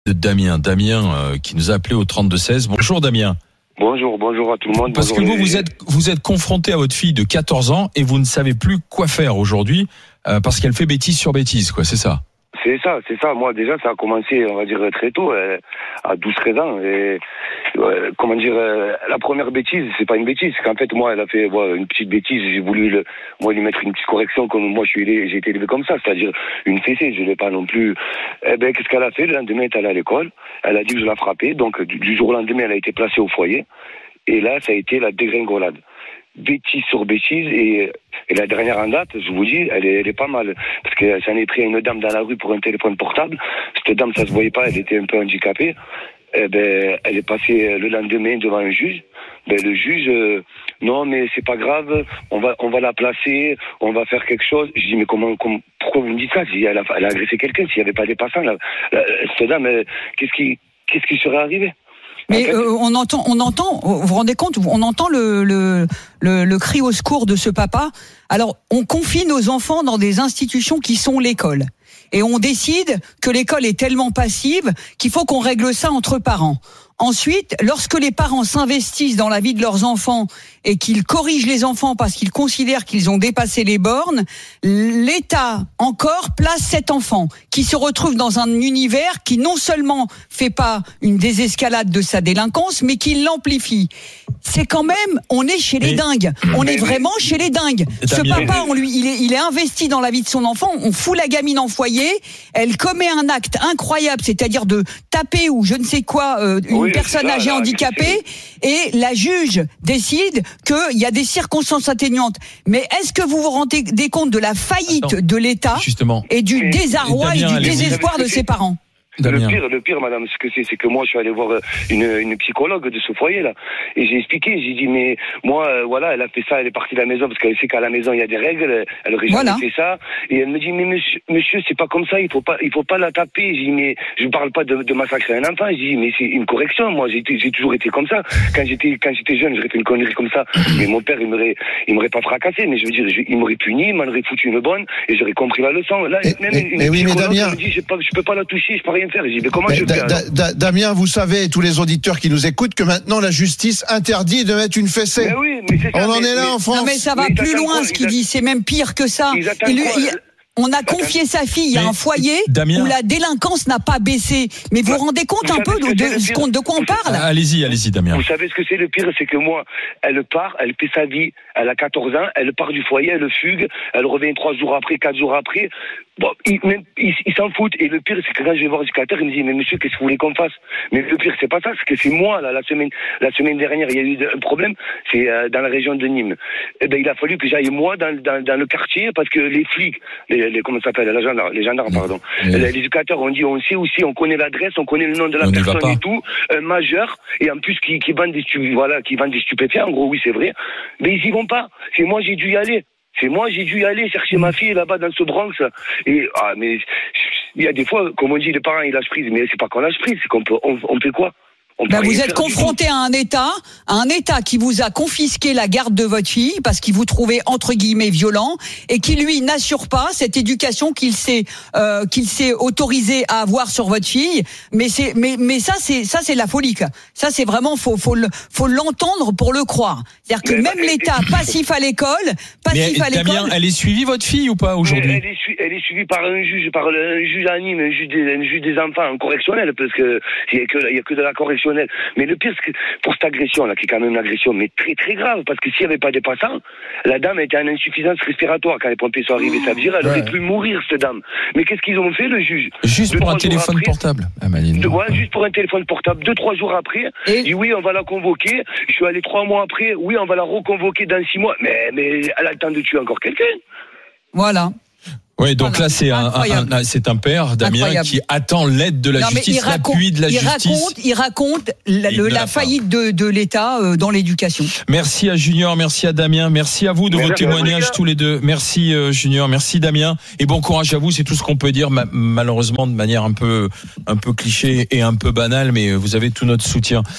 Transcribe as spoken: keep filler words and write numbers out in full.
de Damien. Damien euh, qui nous a appelé au trente-deux seize. Bonjour Damien. Bonjour, bonjour à tout le monde. Parce bonjour que vous, les... vous êtes, vous êtes confronté à votre fille de quatorze ans et vous ne savez plus quoi faire aujourd'hui euh, parce qu'elle fait bêtise sur bêtise, quoi, c'est ça? C'est ça, c'est ça. Moi, déjà, ça a commencé, on va dire, très tôt, euh, à douze treize ans. Et, euh, comment dire, euh, la première bêtise, c'est pas une bêtise. C'est qu'en fait, moi, elle a fait voilà, une petite bêtise. J'ai voulu le, moi, lui mettre une petite correction, comme moi, je suis élevé, j'ai été élevé comme ça. C'est-à-dire, une fessée, je l'ai pas non plus. Eh ben, qu'est-ce qu'elle a fait? Le lendemain, elle est allée à l'école. Elle a dit que je la frappais. Donc, du, du jour au lendemain, elle a été placée au foyer. Et là, ça a été la dégringolade. Bêtise sur bêtise et, et la dernière en date, je vous dis, elle est, elle est pas mal parce que ça en est pris à une dame dans la rue pour un téléphone portable. Cette dame, ça se voyait pas, elle était un peu handicapée. Eh ben, elle est passée le lendemain devant un juge. Ben, le juge, euh, non mais c'est pas grave, on va, on va la placer, on va faire quelque chose. Je dis mais comment, comment pourquoi vous me dites ça? Je dis elle a, elle a agressé quelqu'un. S'il y avait pas des passants, là, là, cette dame, elle, qu'est-ce qui, qu'est-ce qui serait arrivé? Mais euh, on entend, on entend, vous vous rendez compte, on entend le, le, le, le cri au secours de ce papa. Alors, on confie nos enfants dans des institutions qui sont l'école. Et on décide que l'école est tellement passive qu'il faut qu'on règle ça entre parents. Ensuite, lorsque les parents s'investissent dans la vie de leurs enfants et qu'ils corrigent les enfants parce qu'ils considèrent qu'ils ont dépassé les bornes, l'État encore place cet enfant qui se retrouve dans un univers qui non seulement fait pas une désescalade de sa délinquance, mais qui l'amplifie. C'est quand même, on est chez les mais, dingues. On mais, est vraiment mais, chez les dingues. Ce papa, on lui, il est, il est investi dans la vie de son enfant. On fout la gamine en foyer. Elle commet un acte incroyable, c'est-à-dire de taper ou je ne sais quoi euh, une oui, personne âgée là, handicapée. Et la juge décide qu'il y a des circonstances atténuantes. Mais est-ce que vous vous rendez compte de la faillite Attends, de l'État justement. Et du mais, désarroi et, et du désespoir de ses parents? Le pire, le pire, madame, ce que c'est, c'est que moi, je suis allé voir une, une psychologue de ce foyer-là. Et j'ai expliqué, j'ai dit, mais moi, euh, voilà, elle a fait ça, elle est partie de la maison parce qu'elle sait qu'à la maison, il y a des règles, elle aurait jamais voilà. fait ça. Et elle me dit, mais monsieur, monsieur, c'est pas comme ça, il faut pas, il faut pas la taper. J'ai dit, mais je parle pas de, de massacrer un enfant. J'ai dit, mais c'est une correction. Moi, j'ai, j'ai toujours été comme ça. Quand j'étais, quand j'étais jeune, j'aurais fait une connerie comme ça. Mais mon père, il m'aurait, il m'aurait pas fracassé. Mais je veux dire, je, il m'aurait puni, il m'en aurait foutu une bonne et j'aurais compris la leçon. Là, mais, même mais, une mais oui, mais Damien, me dit, je, pas, je peux pas la toucher, je peux rien faire. J'ai dit, mais comment mais je Da, da, da, Damien, vous savez, tous les auditeurs qui nous écoutent, que maintenant la justice interdit de mettre une fessée. Mais oui, mais c'est ça, on en mais, est là mais, en France. Non mais ça va mais plus loin quoi, ce qu'il dit, c'est même pire que ça. Il, lui, il, on a confié sa fille à un foyer Damien, où la délinquance n'a pas baissé. Mais vous vous rendez compte un peu de, de, ce qu'on, de quoi on parle? Allez-y, allez-y Damien. Vous savez ce que c'est le pire? C'est que moi, elle part, elle fait sa vie, elle a quatorze ans, elle part du foyer, elle fugue, elle revient trois jours après, quatre jours après. Bon, ils il, il s'en foutent. Et le pire, c'est que quand je vais voir le éducateur, il me dit, mais monsieur, qu'est-ce que vous voulez qu'on fasse? Mais le pire, c'est pas ça, c'est que c'est moi, là, la semaine, la semaine dernière, il y a eu un problème, c'est euh, dans la région de Nîmes. Eh ben, il a fallu que j'aille, moi, dans, dans, dans le quartier, parce que les flics, les, les comment ça s'appelle, les gendarmes, les gendarmes, pardon. Mmh. Les éducateurs ont dit, on sait aussi, on connaît l'adresse, on connaît le nom de la on personne et tout, un majeur, et en plus, qui, qui vendent des stupéfiants, voilà, qui vendent des stupéfiants, en gros, oui, c'est vrai. Mais ils y vont pas. C'est moi, j'ai dû y aller. C'est moi, j'ai dû y aller chercher ma fille là-bas dans ce Bronx. Et, ah, mais, il y a des fois, comme on dit, les parents, ils lâchent prise. Mais c'est pas qu'on lâche prise, c'est qu'on peut, on, on fait quoi? Ben vous êtes confronté à un État, à un État qui vous a confisqué la garde de votre fille parce qu'il vous trouvait entre guillemets violent et qui lui n'assure pas cette éducation qu'il s'est euh, qu'il s'est autorisé à avoir sur votre fille. Mais c'est mais mais ça c'est ça c'est la folie. Ça c'est vraiment faut faut le, faut l'entendre pour le croire. C'est-à-dire que mais même bah, l'État passif à l'école, passif mais, à l'école. Damien, elle est suivie votre fille ou pas aujourd'hui? Elle est suivie, elle est suivie par un juge, par un juge à Nîmes, un juge des, un juge des enfants, un correctionnel parce que il y a que il y a que de la correction. Mais le pire, c'est que pour cette agression-là, qui est quand même une agression, mais très très grave, parce que s'il n'y avait pas des passants, la dame était en insuffisance respiratoire quand les pompiers sont arrivés. Ça veut dire, elle aurait ouais. pu mourir, cette dame. Mais qu'est-ce qu'ils ont fait, le juge? Juste deux, pour un téléphone après, portable. Ah, de, ouais, juste pour un téléphone portable. Deux, trois jours après, il dit oui, on va la convoquer. Je suis allé trois mois après, oui, on va la reconvoquer dans six mois. Mais, mais elle a le temps de tuer encore quelqu'un. Voilà. Oui, donc voilà, là c'est un, un, un c'est un père, Damien, incroyable. Qui attend l'aide de la non, justice, l'appui de la il justice. Raconte, il raconte la, le, la faillite de, de l'État euh, dans l'éducation. Merci à Junior, merci à Damien, merci à vous de merci vos témoignages tous les deux. Merci euh, Junior, merci Damien et bon courage à vous. C'est tout ce qu'on peut dire, ma- malheureusement de manière un peu un peu cliché et un peu banale, mais vous avez tout notre soutien.